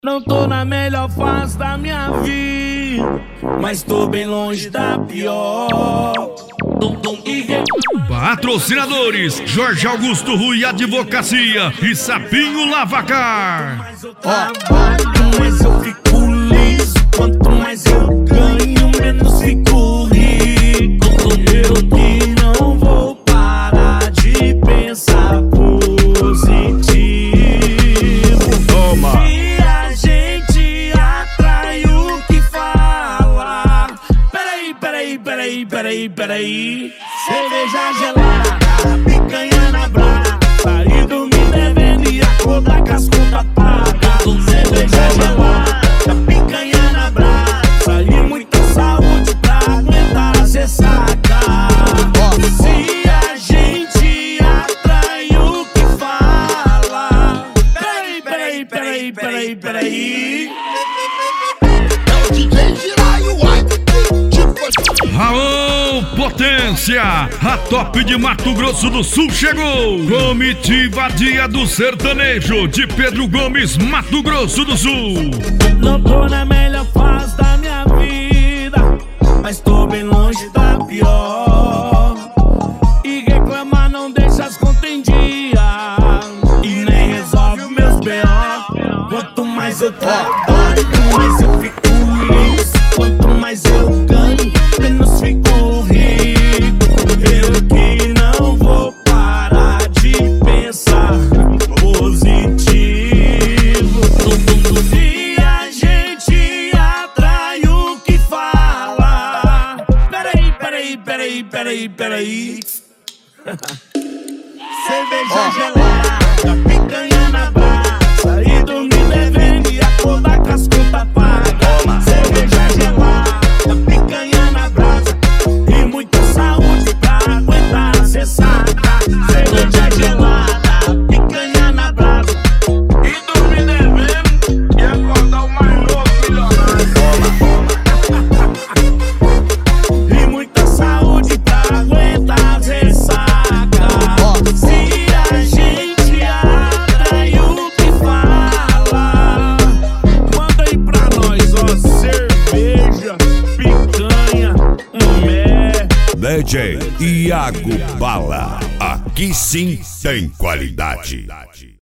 Não tô na melhor fase da minha vida, mas tô bem longe da pior. Patrocinadores: Jorge Augusto Rui Advocacia e Sapinho Lavacar. Mas eu trabalho, mas eu fico liso. Quanto mais eu ganho, menos fico rico. Eu que não vou parar de pensar positivo. Toma! Se a gente atrai o que fala. Peraí. Cerveja gelada, picanha na brasa, e dormir devendo e acordar com as contas pagas. Cerveja gelada, picanha na brasa, e muita saúde pra aguentar as ressacas. Se a gente atrai o que fala. Peraí. É o DJ Jiraiya, uai. Raul Potência, a top de Mato Grosso do Sul chegou. Comitiva Dia do Sertanejo de Pedro Gomes, Mato Grosso do Sul. Não tô na melhor fase da minha vida, mas tô bem longe da pior. E reclamar não deixa as contas em dia, e nem resolve os meus B.O. Quanto mais eu trabalho, mais eu fico liso. Quanto mais eu ganho, menos fico rico. Eu que não vou parar de pensar positivo. Se a gente atrai o que fala. Peraí. Cerveja gelada, picanha na brasa, e dormir devendo e acordar com as contas pagas. Cerveja gelada, picanha na brasa, e muita saúde pra aguentar as ressacas. Cerveja gelada, picanha na brasa, e dormir devendo e acordar o mais louco milionário. E muita saúde pra aguentar as ressacas. Se a gente atrai o que fala, manda aí pra nós, ó. Cerveja, picanha, DJ Iago Bala, aqui sim tem qualidade.